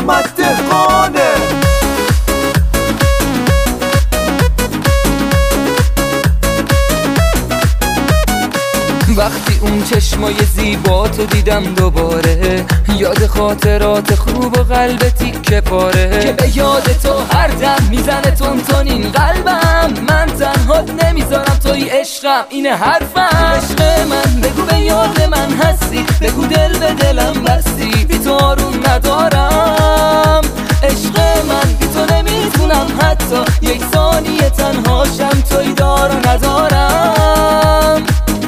محمد دهقانه. وقتی اون چشمای زیباتو دیدم دوباره، یاد خاطرات خوب و قلب تیکه پاره که به یاد تو هر دم میزنه تون این قلبم. من تنهات نمیذارم توی عشقم، اینه حرفم. عشق من بگو به یاد من هستی، بگو دل به دلم بستی، بی تو آروم ندارم. عشق من بی تو نمیتونم حتی یک ثانیه تنهاشم، توی دار و ندارم.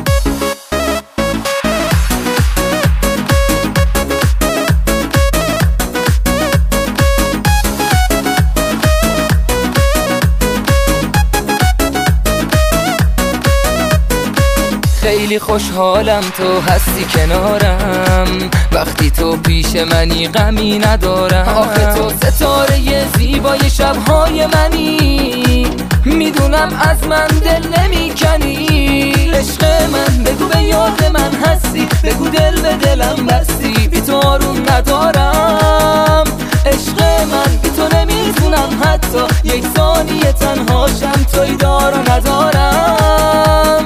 خیلی خوشحالم تو هستی کنارم، وقتی تو پیش منی غمی ندارم. آخه تو ستاره زیبای شبهای منی، میدونم از من دل نمیکنی. عشق من بگو به یاد من هستی، بگو دل به دلم بستی، بی تو آروم ندارم. عشق من بی تو نمیتونم حتی یک ثانیه تنهاشم، توی دار و ندارم.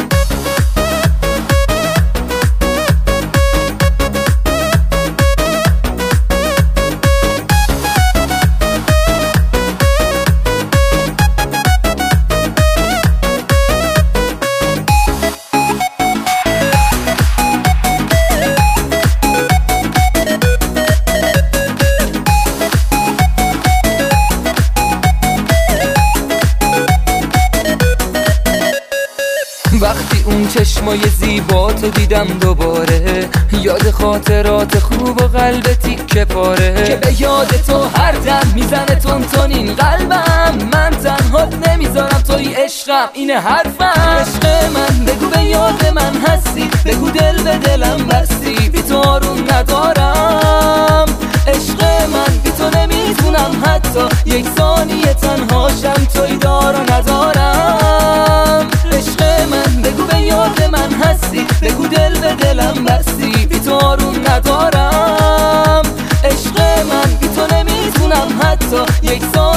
وقتی اون چشمای زیباتو دیدم دوباره، یاد خاطرات خوب و قلب تیکه پاره که به یاد تو هر دم میزنه تون این قلبم. من تنهات نمیذارم توی عشقم، اینه حرفم. عشق من بگو به یاد من هستی، بگو دل به دلم بستی، بی تو آروم ندارم. عشق من بی تو نمیتونم حتی یک ثانیه تنهاشم، توی دار و ندارم. عشق من بگو به یاد من هستی، بگو دل به دلم بستی، بی تو آروم ندارم. عشق من بی تو نمیتونم حتی یک ثانیه